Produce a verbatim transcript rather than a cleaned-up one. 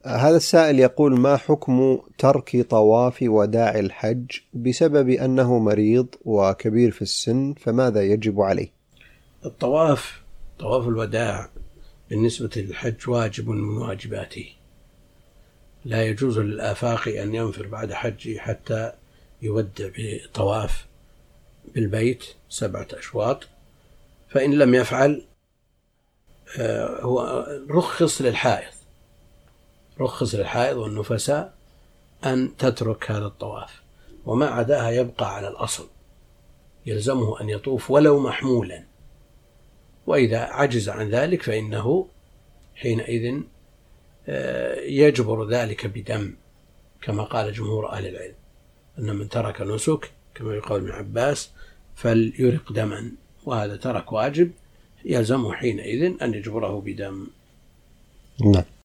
هذا السائل يقول: ما حكم ترك طواف وداع الحج بسبب أنه مريض وكبير في السن، فماذا يجب عليه؟ الطواف طواف الوداع بالنسبة للحج واجب من واجباته، لا يجوز للآفاق أن ينفر بعد حجه حتى يودع بطواف بالبيت سبعة أشواط، فإن لم يفعل هو رخص للحائض رخص للحائض والنفساء أن تترك هذا الطواف، وما عداها يبقى على الأصل، يلزمه أن يطوف ولو محمولا، وإذا عجز عن ذلك فإنه حينئذ يجبر ذلك بدم، كما قال جمهور أهل العلم أن من ترك نسك كما يقول ابن عباس فليرق دما، وهذا ترك واجب يلزمه حينئذ أن يجبره بدم. نعم.